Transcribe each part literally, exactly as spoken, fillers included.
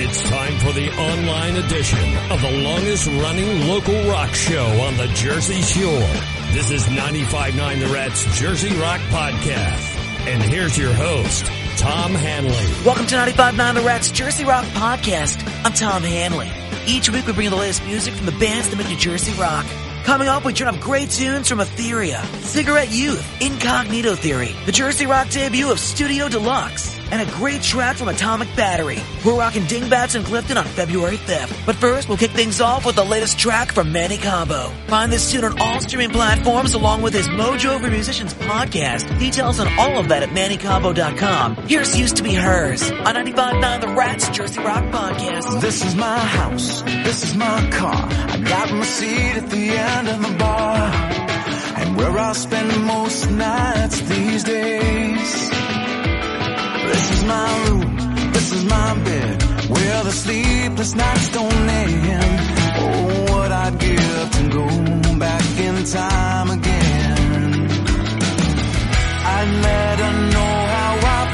It's time for the online edition of the longest-running local rock show on the Jersey Shore. This is ninety-five point nine The Rat's Jersey Rock Podcast. And here's your host, Tom Hanley. Welcome to ninety-five point nine The Rat's Jersey Rock Podcast. I'm Tom Hanley. Each week we bring you the latest music from the bands that make New Jersey rock. Coming up, we turn up great tunes from Etheria, Cigarette Youth, Incognito Theory, the Jersey Rock debut of Studio Deluxe, and a great track from Atomic Battery. We're rocking Dingbats in Clifton on February fifth. But first, we'll kick things off with the latest track from Manny Combo. Find this tune on all streaming platforms along with his Mojo for Musicians podcast. Details on all of that at manny combo dot com. Here's Used to Be Hers on ninety-five point nine The Rat's Jersey Rock Podcast. This is my house, this is my car. I got my seat at the end of the bar, and where I spend most nights these days. This is my room, this is my bed, where the sleepless nights don't end. Oh, what I'd give to go back in time again. I'd let her know how I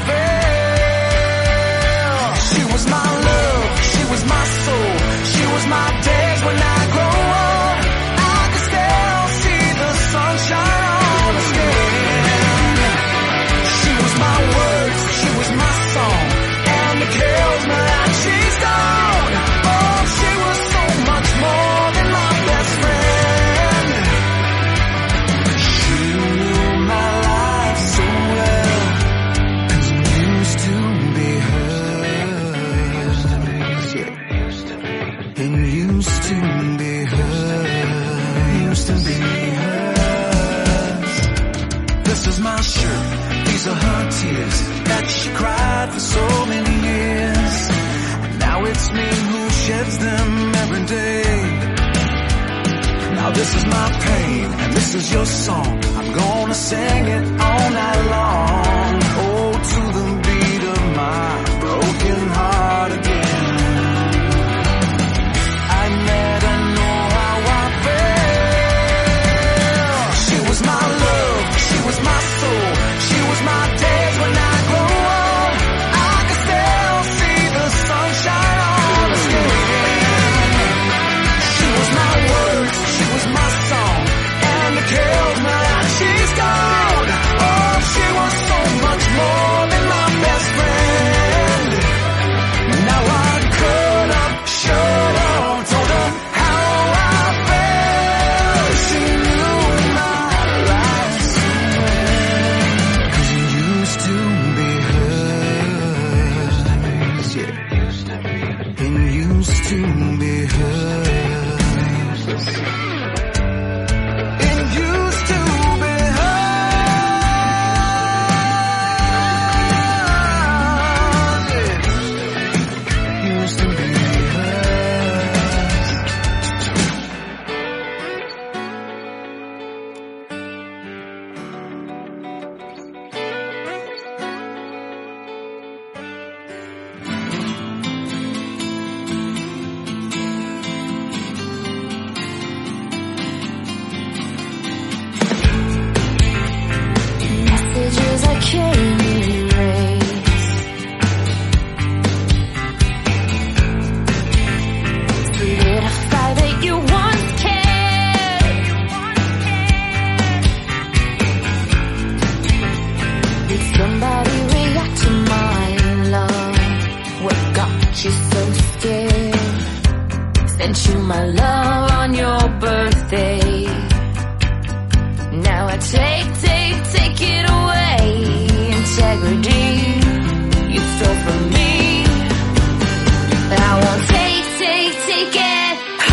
felt. She was my love, she was my soul, she was my days when I grow old. I could still see the sunshine on the skin. She was my words, she was my song, and the kills me like she's gone. Oh, she was so much more than my best friend. She knew my life so well, 'cause it used to be hers. It used to be hers. Used to be hers. This is my shirt, these are her tears that she cried for so many years. And now it's me who sheds them every day. Now this is my pain and this is your song. I'm gonna sing it all night long. Oh, to the beat of my broken heart again. I let her know how I felt. She was my love, she was my soul, she was my days when I grow old. I could still see the sunshine on the skin. She was my words, she was my song, and the kills me like she's gone. Oh, she was so much more than my best friend. Now I could have, should have told her how I felt. She knew my life so well, 'cause it used to be hers. Yeah. It used to be hers. It used to be hers. Yeah. Used to be hers. Messages I can't erase. Solidify that you once cared. Did somebody react to my love? What got you so scared? Sent you my love on your birthday. Now I take, take, take it away. Integrity you stole from me. But I won't take, take, take it.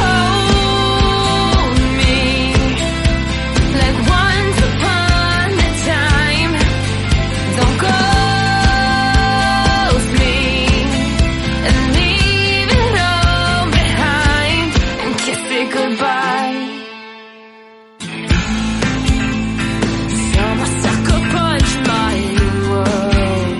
Hold me like once upon a time. Don't ghost me and leave it all behind and kiss it goodbye. Some sucker punch my world.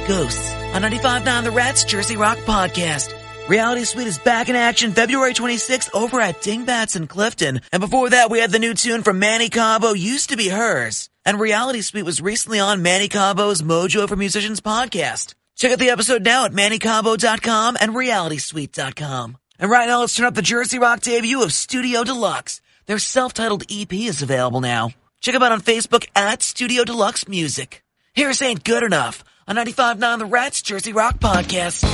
Ghosts on ninety-five point nine The Rats Jersey Rock Podcast. Reality Suite is back in action February twenty-sixth over at Dingbats in Clifton. And before that, we had the new tune from Manny Cabo, Used to Be Hers. And Reality Suite was recently on Manny Cabo's Mojo for Musicians podcast. Check out the episode now at manny cabo dot com and reality suite dot com. And right now, let's turn up the Jersey Rock debut of Studio Deluxe. Their self-titled E P is available now. Check them out on Facebook at Studio Deluxe Music. Here's Ain't Good Enough on ninety-five point nine The Rats Jersey Rock Podcast.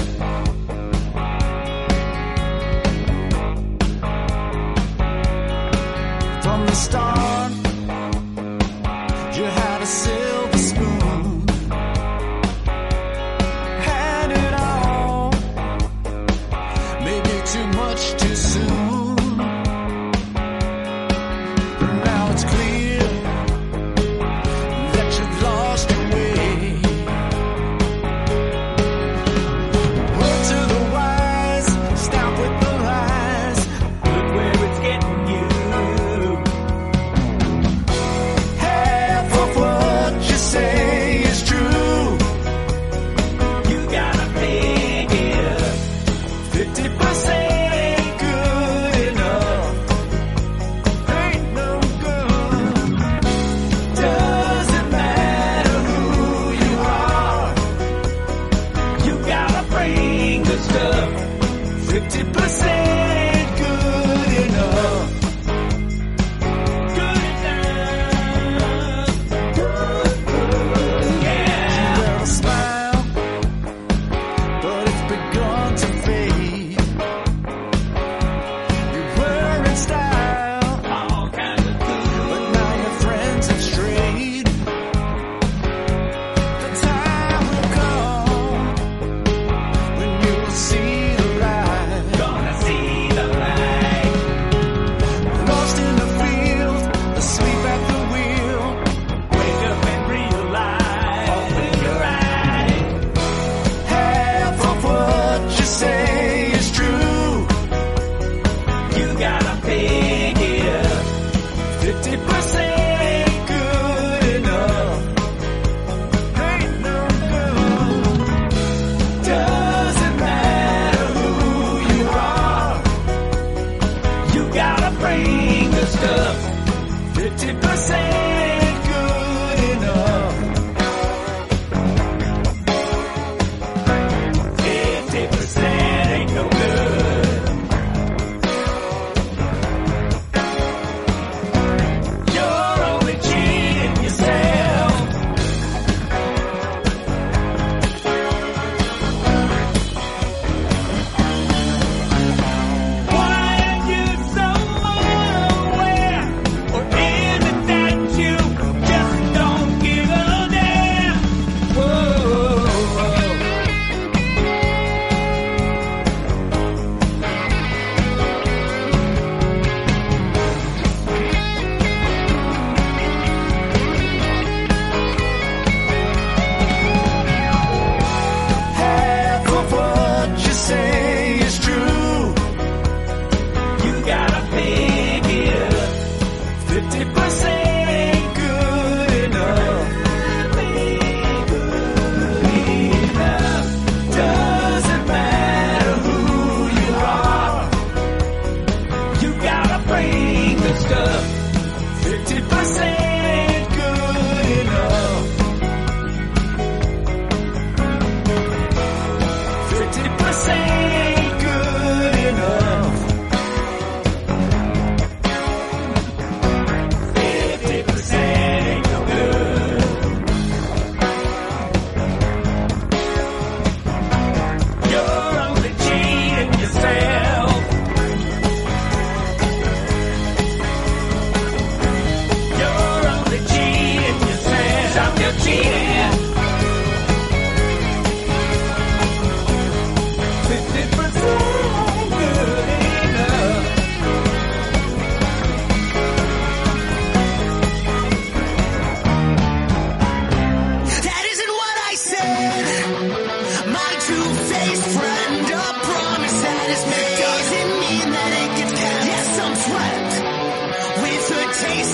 From the start, you had a silver spoon, had it all, maybe too much too soon. But now it's clear that you've lost your way. Word to the wise, stop with the lies, look where it's getting you. Say is true. You gotta make it. Fifty percent ain't good enough. Ain't no good. Doesn't matter who you are. You gotta bring the stuff. Fifty percent ain't good enough.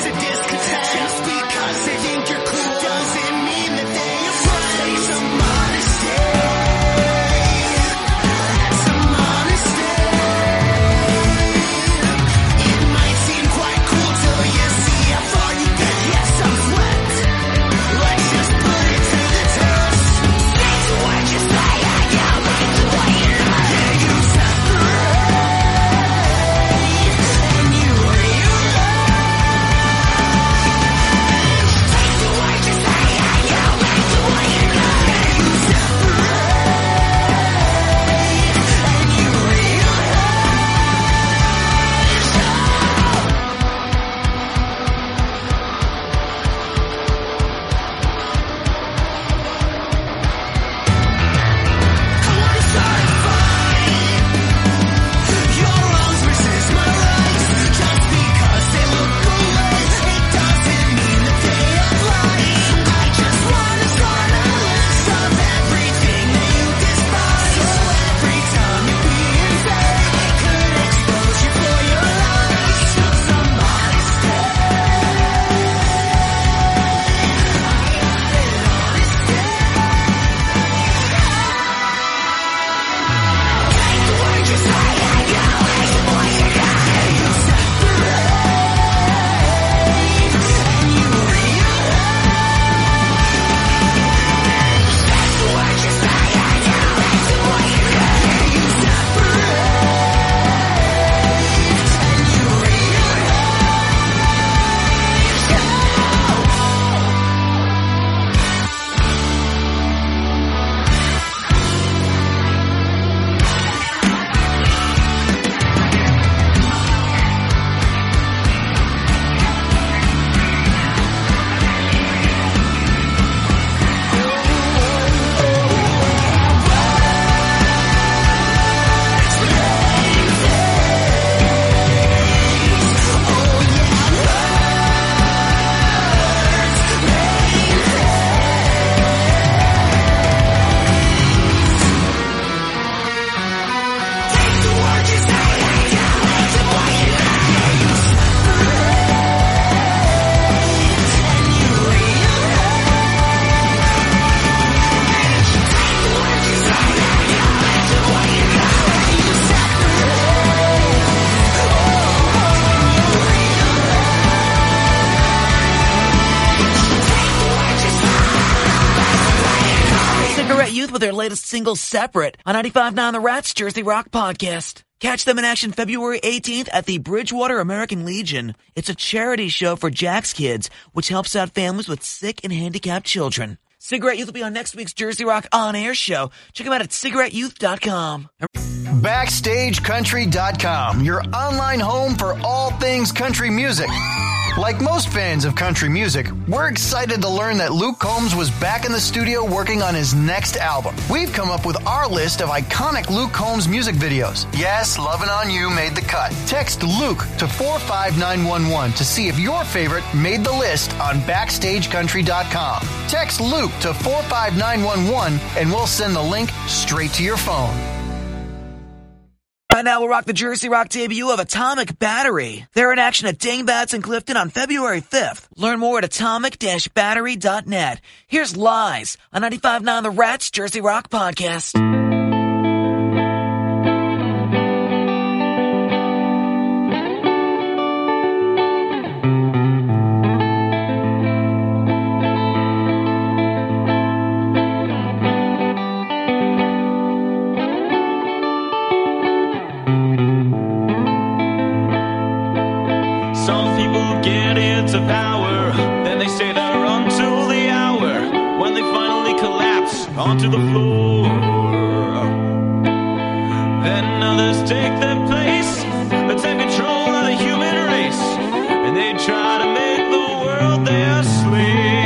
Just because they think you're cool doesn't mean that they are right. Say some Cigarette Youth with their latest single, Separate, on ninety-five point nine The Rats Jersey Rock Podcast. Catch them in action February eighteenth at the Bridgewater American Legion. It's a charity show for Jack's Kids, which helps out families with sick and handicapped children. Cigarette Youth will be on next week's Jersey Rock On Air show. Check them out at cigarette youth dot com. Backstage Country dot com, your online home for all things country music. Like most fans of country music, we're excited to learn that Luke Combs was back in the studio working on his next album. We've come up with our list of iconic Luke Combs music videos. Yes, Lovin' On You made the cut. Text Luke to four five nine one one to see if your favorite made the list on Backstage Country dot com. Text Luke to four five nine one one and we'll send the link straight to your phone. Right now, we'll rock the Jersey Rock debut of Atomic Battery. They're in action at Dingbats and Clifton on February fifth. Learn more at atomic dash battery dot net. Here's Lies on ninety-five point nine The Rats Jersey Rock Podcast. Onto the floor. Then others take their place, but take control of the human race, and they try to make the world their slave.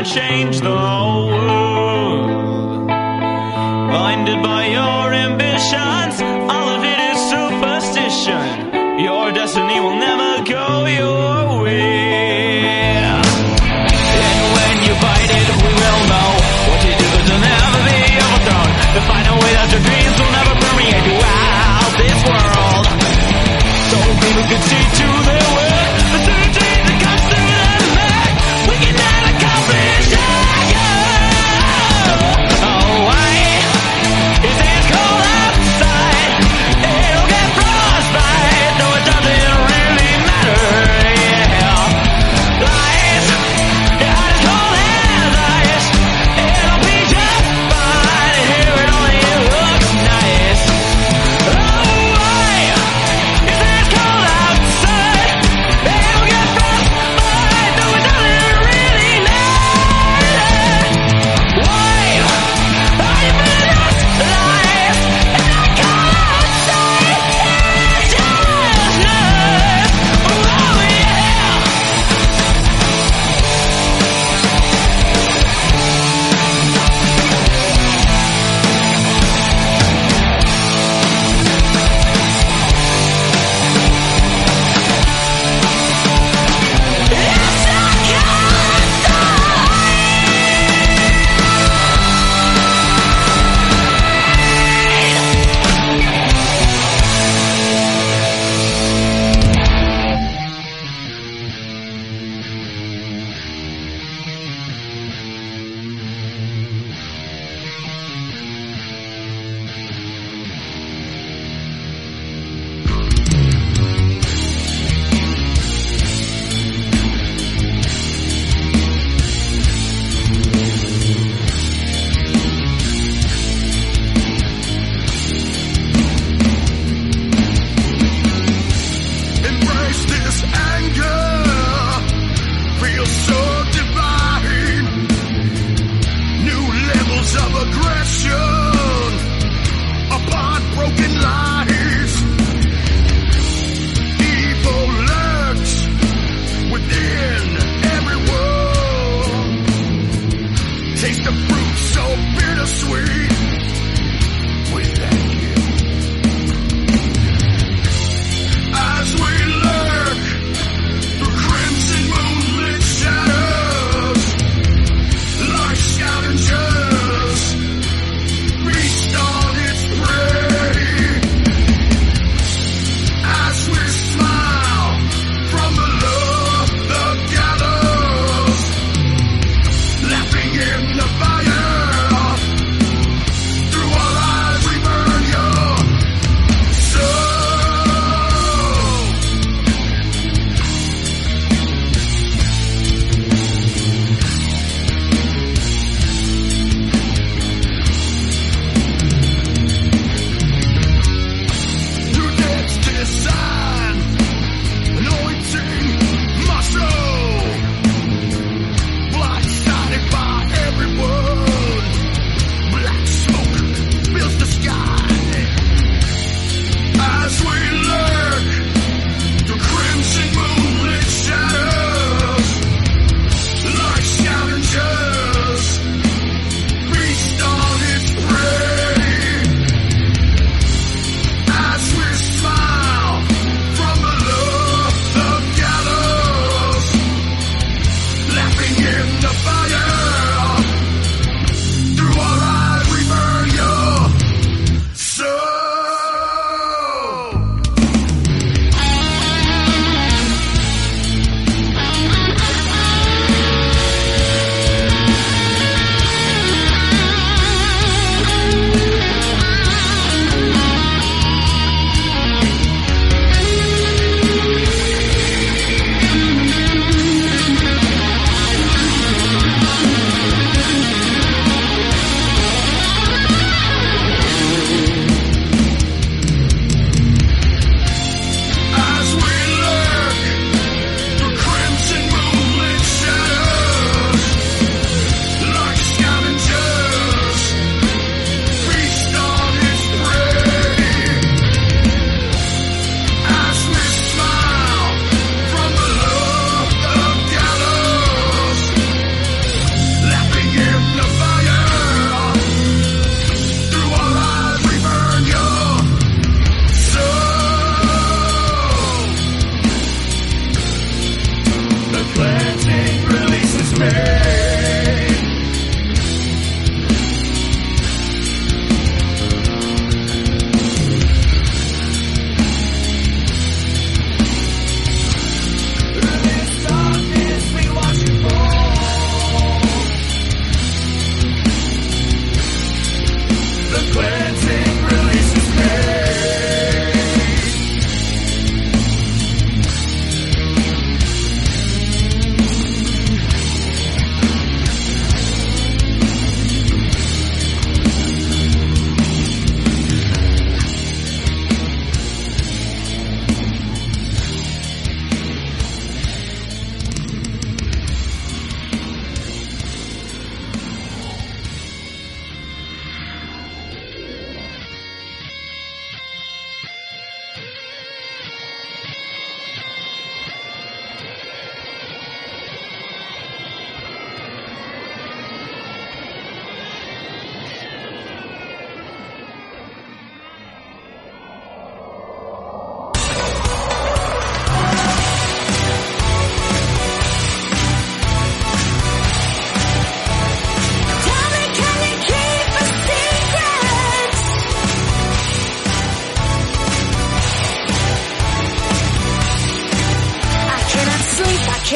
change the whole world. Blinded by your ambitions, all of it is superstition. Your destiny will never go your way. And when you fight it, we will know what to do to never be overthrown. To find a way that your dreams will never permeate throughout this world. So people can see to their work, the certain dream that comes through their leg. We cannot accomplish it.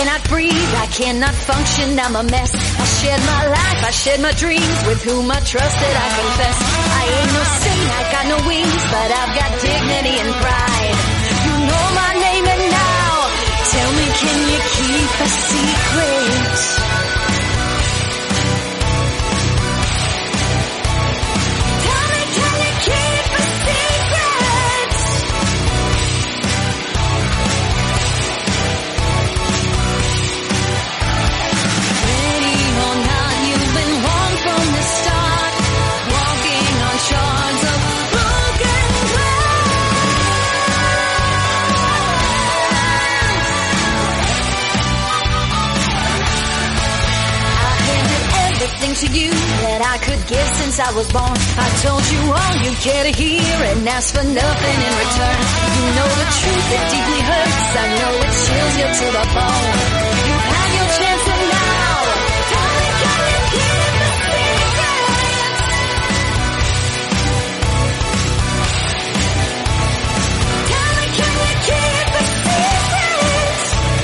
cannot breathe, I cannot function, I'm a mess. I shared my life, I shared my dreams with whom I trusted, I confess. I ain't no saint, I got no wings, but I've got dignity and pride. You know my name and now, tell me, can you keep a secret? To you that I could give since I was born. I told you all you care to hear and ask for nothing in return. You know the truth, it deeply hurts. I know it chills you to the bone. You've had your chance and now tell me, can you keep the secret? Tell me, can you keep the secret?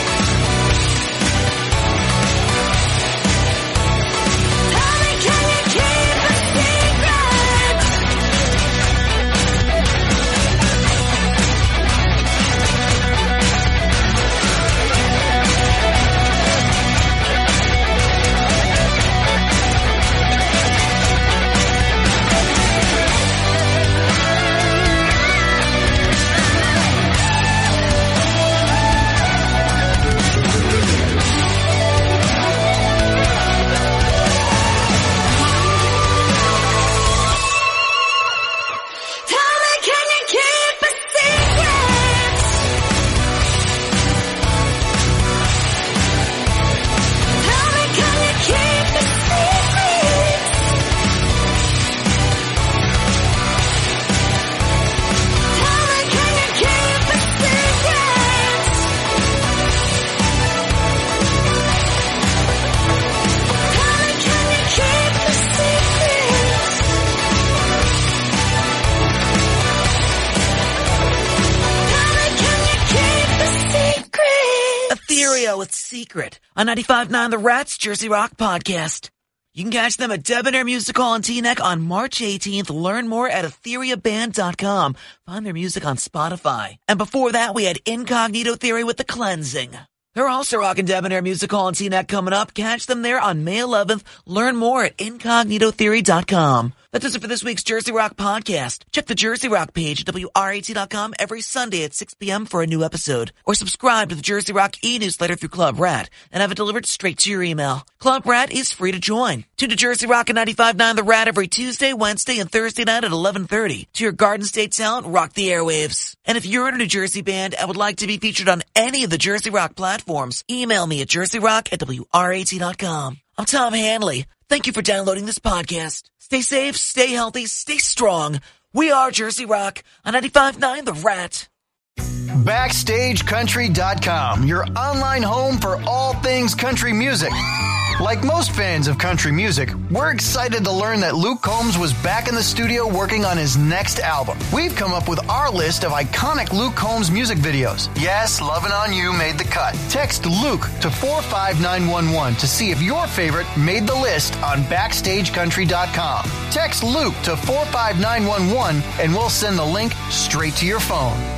With Secret on ninety-five point nine The Rats Jersey Rock Podcast. You can catch them at Debonair Music Hall in Teaneck on March eighteenth. Learn more at etheria band dot com. Find their music on Spotify. And before that, we had Incognito Theory with The Cleansing. They're also rocking Debonair Music Hall in Teaneck coming up. Catch them there on May eleventh. Learn more at incognito theory dot com. That does it for this week's Jersey Rock Podcast. Check the Jersey Rock page at W R A T dot com every Sunday at six p.m. for a new episode. Or subscribe to the Jersey Rock e-newsletter through Club Rat and have it delivered straight to your email. Club Rat is free to join. Tune to Jersey Rock at ninety-five point nine The Rat every Tuesday, Wednesday, and Thursday night at eleven thirty. To your Garden State talent, rock the airwaves. And if you're in a New Jersey band and would like to be featured on any of the Jersey Rock platforms, email me at jersey rock at W R A T dot com. I'm Tom Hanley. Thank you for downloading this podcast. Stay safe, stay healthy, stay strong. We are Jersey Rock on ninety-five point nine The Rat. Backstage Country dot com, your online home for all things country music. Like most fans of country music, we're excited to learn that Luke Combs was back in the studio working on his next album. We've come up with our list of iconic Luke Combs music videos. Yes, Lovin' On You made the cut. Text Luke to four five nine one one to see if your favorite made the list on Backstage Country dot com. Text Luke to four five nine one one and we'll send the link straight to your phone.